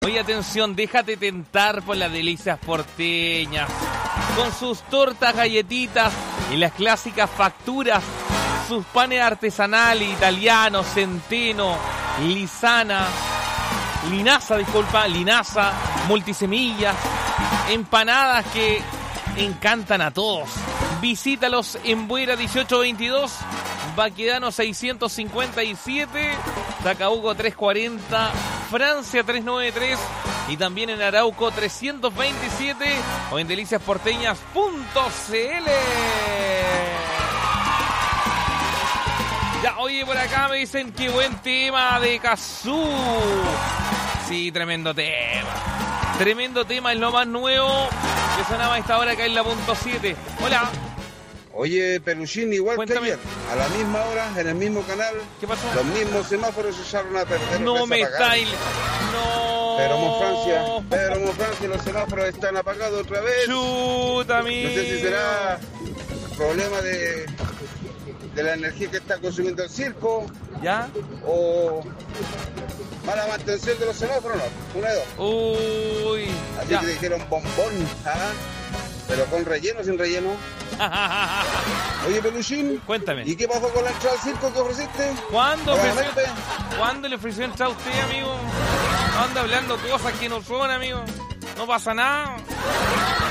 Oye, atención, déjate tentar por las delicias porteñas. Con sus tortas, galletitas y las clásicas facturas. Sus panes artesanales, italianos, centeno, linaza, multisemillas. Empanadas que encantan a todos. Visítalos en Buera 1822, Baquedano 657, Tacahuco 340, Francia 393 y también en Arauco 327 o en deliciasporteñas.cl. Ya, oye, por acá me dicen que buen tema de Cazzu. Sí, tremendo tema. Tremendo tema, es lo más nuevo que sonaba a esta hora acá en la punto 7. Hola. Oye, Peluchín, igual Cuéntame. que ayer, a la misma hora, en el mismo canal, ¿Qué pasó? los mismos semáforos se echaron a perder. No me estáis. No. Pero Francia, los semáforos están apagados otra vez. Chuta, amigo. No sé si será problema de la energía que está consumiendo el circo ¿Ya? o mala mantención de los semáforos, no, una de dos. Uy. Así Ya. que dijeron bombón, pero con relleno, sin relleno. Oye, Peluchín, Cuéntame. ¿y qué pasó con la entrada al circo que ofreciste? ¿Cuándo Nuevamente. le ofreció entrar a usted, amigo? Anda hablando cosas que no son, amigo. No pasa nada.